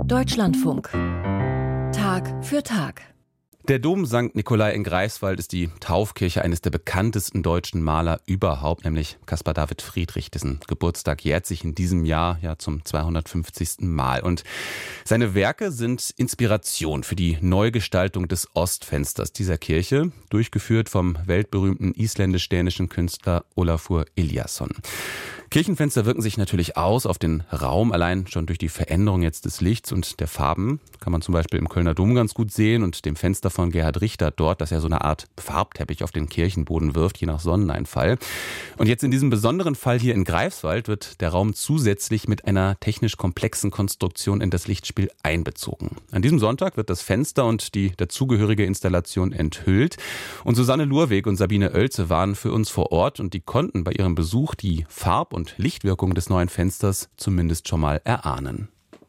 Deutschlandfunk. Tag für Tag. Der Dom St. Nikolai in Greifswald ist die Taufkirche eines der bekanntesten deutschen Maler überhaupt, nämlich Caspar David Friedrich. Dessen Geburtstag jährt sich in diesem Jahr ja zum 250. Mal. Und seine Werke sind Inspiration für die Neugestaltung des Ostfensters dieser Kirche, durchgeführt vom weltberühmten isländisch-dänischen Künstler Ólafur Eliasson. Kirchenfenster wirken sich natürlich aus auf den Raum, allein schon durch die Veränderung jetzt des Lichts und der Farben. Kann man zum Beispiel im Kölner Dom ganz gut sehen und dem Fenster von Gerhard Richter dort, das ja so eine Art Farbteppich auf den Kirchenboden wirft, je nach Sonneneinfall. Und jetzt in diesem besonderen Fall hier in Greifswald wird der Raum zusätzlich mit einer technisch komplexen Konstruktion in das Lichtspiel einbezogen. An diesem Sonntag wird das Fenster und die dazugehörige Installation enthüllt. Und Susanne Lurweg und Sabine Oelze waren für uns vor Ort und die konnten bei ihrem Besuch die Farb- und Lichtwirkung des neuen Fensters zumindest schon mal erahnen.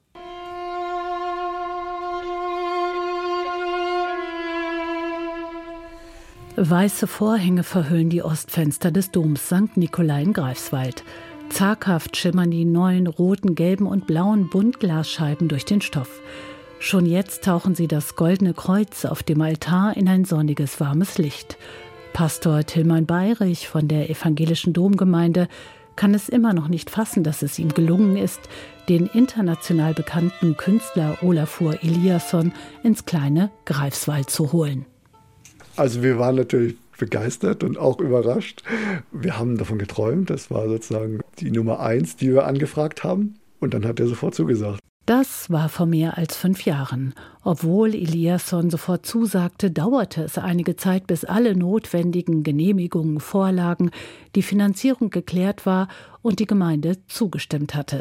Weiße Vorhänge verhüllen die Ostfenster des Doms St. Nikolai in Greifswald. Zaghaft schimmern die neuen roten, gelben und blauen Buntglasscheiben durch den Stoff. Schon jetzt tauchen sie das goldene Kreuz auf dem Altar in ein sonniges, warmes Licht. Pastor Tilman Bayrich von der evangelischen Domgemeinde kann es immer noch nicht fassen, dass es ihm gelungen ist, den international bekannten Künstler Ólafur Eliasson ins kleine Greifswald zu holen. Also wir waren natürlich begeistert und auch überrascht. Wir haben davon geträumt, das war sozusagen die Nummer 1, die wir angefragt haben. Und dann hat er sofort zugesagt. Das war vor mehr als 5 Jahren. Obwohl Eliasson sofort zusagte, dauerte es einige Zeit, bis alle notwendigen Genehmigungen vorlagen, die Finanzierung geklärt war und die Gemeinde zugestimmt hatte.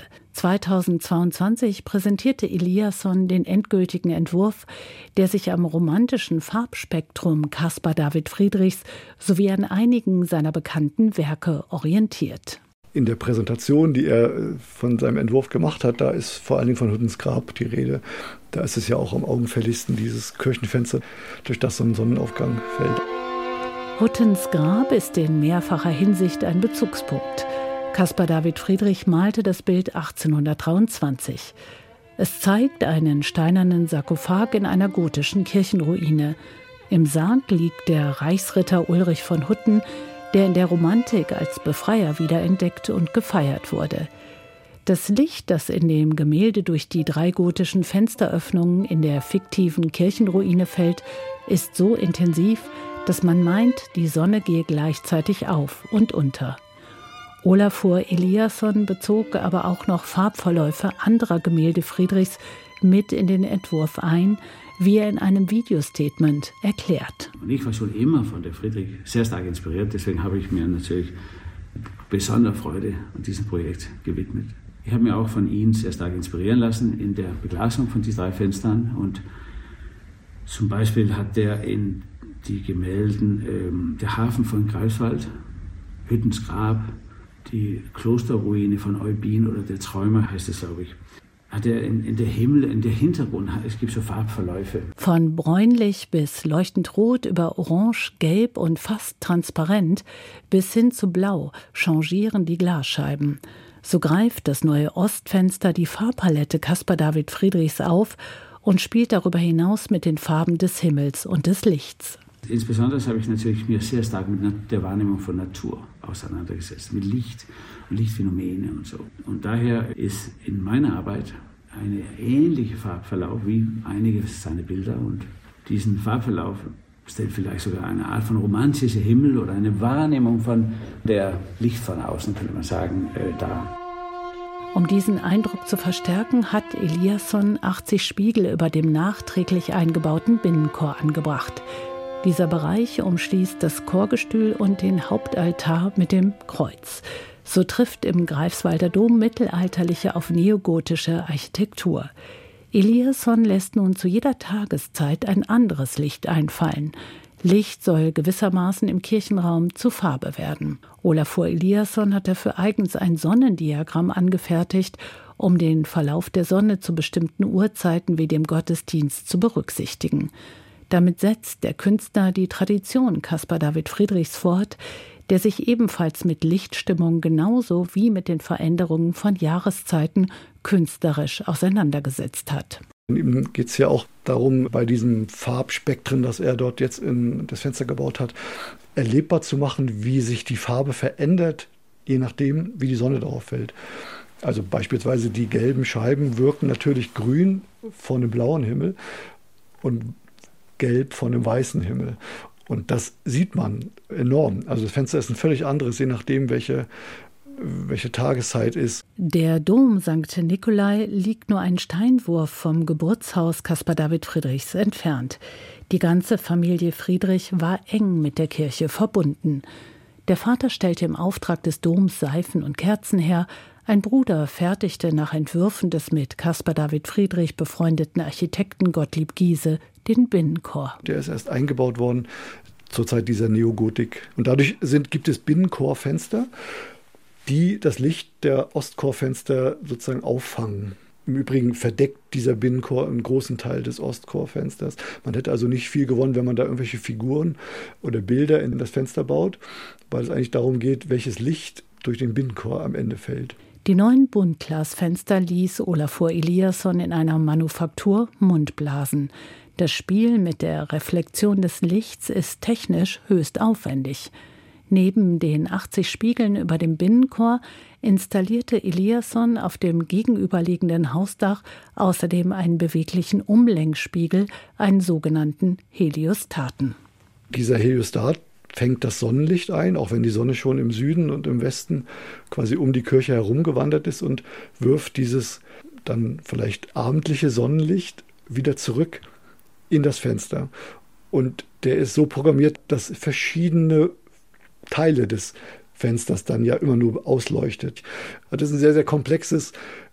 2022 präsentierte Eliasson den endgültigen Entwurf, der sich am romantischen Farbspektrum Caspar David Friedrichs sowie an einigen seiner bekannten Werke orientiert. In der Präsentation, die er von seinem Entwurf gemacht hat, da ist vor allen Dingen von Huttens Grab die Rede. Da ist es ja auch am augenfälligsten, dieses Kirchenfenster, durch das so ein Sonnenaufgang fällt. Huttens Grab ist in mehrfacher Hinsicht ein Bezugspunkt. Caspar David Friedrich malte das Bild 1823. Es zeigt einen steinernen Sarkophag in einer gotischen Kirchenruine. Im Sarg liegt der Reichsritter Ulrich von Hutten, der in der Romantik als Befreier wiederentdeckt und gefeiert wurde. Das Licht, das in dem Gemälde durch die 3 gotischen Fensteröffnungen in der fiktiven Kirchenruine fällt, ist so intensiv, dass man meint, die Sonne gehe gleichzeitig auf und unter. Ólafur Eliasson bezog aber auch noch Farbverläufe anderer Gemälde Friedrichs mit in den Entwurf ein, wie er in einem Videostatement erklärt. Und ich war schon immer von der Friedrich sehr stark inspiriert, deswegen habe ich mir natürlich besondere Freude an diesem Projekt gewidmet. Ich habe mir auch von ihm sehr stark inspirieren lassen in der Beglasung von diesen 3 Fenstern und zum Beispiel hat er in die Gemälden der Hafen von Greifswald, Huttens Grab, die Klosterruine von Eubin oder der Träumer heißt es, glaube ich, hat er in der Himmel, in der Hintergrund, es gibt so Farbverläufe. Von bräunlich bis leuchtend rot über orange, gelb und fast transparent bis hin zu blau changieren die Glasscheiben. So greift das neue Ostfenster die Farbpalette Caspar David Friedrichs auf und spielt darüber hinaus mit den Farben des Himmels und des Lichts. Insbesondere habe ich natürlich mir sehr stark mit der Wahrnehmung von Natur auseinandergesetzt, mit Licht und Lichtphänomene und so. Und daher ist in meiner Arbeit ein ähnlicher Farbverlauf wie einige seiner Bilder. Und diesen Farbverlauf stellt vielleicht sogar eine Art von romantischer Himmel oder eine Wahrnehmung von der Licht von außen, könnte man sagen, dar. Um diesen Eindruck zu verstärken, hat Eliasson 80 Spiegel über dem nachträglich eingebauten Binnenchor angebracht. Dieser Bereich umschließt das Chorgestühl und den Hauptaltar mit dem Kreuz. So trifft im Greifswalder Dom mittelalterliche auf neogotische Architektur. Eliasson lässt nun zu jeder Tageszeit ein anderes Licht einfallen. Licht soll gewissermaßen im Kirchenraum zu Farbe werden. Ólafur Eliasson hat dafür eigens ein Sonnendiagramm angefertigt, um den Verlauf der Sonne zu bestimmten Uhrzeiten wie dem Gottesdienst zu berücksichtigen. Damit setzt der Künstler die Tradition Caspar David Friedrichs fort, der sich ebenfalls mit Lichtstimmung genauso wie mit den Veränderungen von Jahreszeiten künstlerisch auseinandergesetzt hat. Ihm geht es ja auch darum, bei diesem Farbspektren, das er dort jetzt in das Fenster gebaut hat, erlebbar zu machen, wie sich die Farbe verändert, je nachdem, wie die Sonne darauf fällt. Also beispielsweise die gelben Scheiben wirken natürlich grün vor einem blauen Himmel und gelb vor einem weißen Himmel. Und das sieht man enorm. Also das Fenster ist ein völlig anderes, je nachdem, welche Tageszeit ist. Der Dom St. Nikolai liegt nur einen Steinwurf vom Geburtshaus Caspar David Friedrichs entfernt. Die ganze Familie Friedrich war eng mit der Kirche verbunden. Der Vater stellte im Auftrag des Doms Seifen und Kerzen her. Ein Bruder fertigte nach Entwürfen des mit Caspar David Friedrich befreundeten Architekten Gottlieb Giese den Binnenchor. Der ist erst eingebaut worden zur Zeit dieser Neogotik. Und dadurch gibt es Binnenchorfenster, die das Licht der Ostchorfenster sozusagen auffangen. Im Übrigen verdeckt dieser Binnenchor einen großen Teil des Ostchorfensters. Man hätte also nicht viel gewonnen, wenn man da irgendwelche Figuren oder Bilder in das Fenster baut, weil es eigentlich darum geht, welches Licht durch den Binnenchor am Ende fällt. Die neuen Buntglasfenster ließ Olafur Eliasson in einer Manufaktur mundblasen. Das Spiel mit der Reflexion des Lichts ist technisch höchst aufwendig. Neben den 80 Spiegeln über dem Binnenchor installierte Eliasson auf dem gegenüberliegenden Hausdach außerdem einen beweglichen Umlenkspiegel, einen sogenannten Heliostaten. Dieser Heliostat fängt das Sonnenlicht ein, auch wenn die Sonne schon im Süden und im Westen quasi um die Kirche herumgewandert ist, und wirft dieses dann vielleicht abendliche Sonnenlicht wieder zurück in das Fenster. Und der ist so programmiert, dass verschiedene Teile des Fensters dann ja immer nur ausleuchtet. Das ist ein sehr, sehr komplexes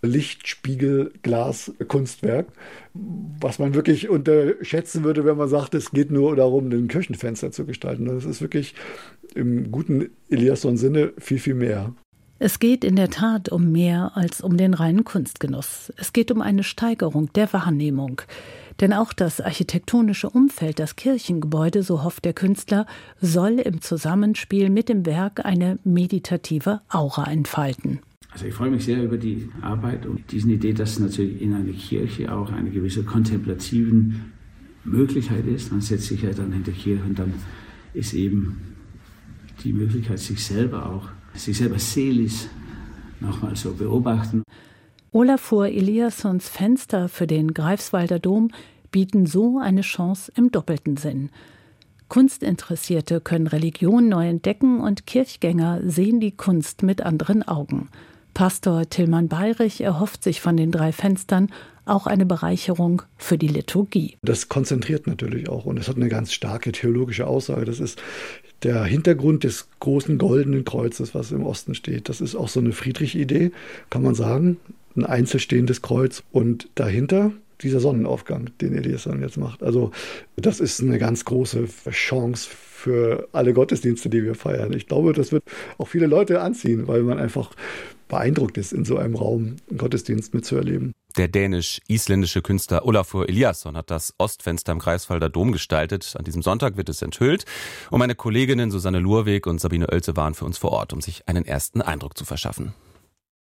Lichtspiegelglas-Kunstwerk, was man wirklich unterschätzen würde, wenn man sagt, es geht nur darum, ein Kirchenfenster zu gestalten. Das ist wirklich im guten Eliasson-Sinne viel, viel mehr. Es geht in der Tat um mehr als um den reinen Kunstgenuss. Es geht um eine Steigerung der Wahrnehmung. Denn auch das architektonische Umfeld, das Kirchengebäude, so hofft der Künstler, soll im Zusammenspiel mit dem Werk eine meditative Aura entfalten. Also ich freue mich sehr über die Arbeit und diese Idee, dass natürlich in einer Kirche auch eine gewisse kontemplativen Möglichkeit ist. Man setzt sich ja dann in der Kirche und dann ist eben die Möglichkeit, sich selber seelisch nochmal so beobachten. Olafur Eliassons Fenster für den Greifswalder Dom bieten so eine Chance im doppelten Sinn. Kunstinteressierte können Religion neu entdecken und Kirchgänger sehen die Kunst mit anderen Augen. Pastor Tilman Bayrich erhofft sich von den 3 Fenstern auch eine Bereicherung für die Liturgie. Das konzentriert natürlich auch und es hat eine ganz starke theologische Aussage. Das ist der Hintergrund des großen goldenen Kreuzes, was im Osten steht. Das ist auch so eine Friedrich-Idee, kann man sagen. Ein einzelstehendes Kreuz und dahinter dieser Sonnenaufgang, den Eliasson jetzt macht. Also das ist eine ganz große Chance für alle Gottesdienste, die wir feiern. Ich glaube, das wird auch viele Leute anziehen, weil man einfach beeindruckt ist, in so einem Raum einen Gottesdienst mitzuerleben. Der dänisch-isländische Künstler Olafur Eliasson hat das Ostfenster im Greifswalder Dom gestaltet. An diesem Sonntag wird es enthüllt. Und meine Kolleginnen Susanne Lurweg und Sabine Oelze waren für uns vor Ort, um sich einen ersten Eindruck zu verschaffen.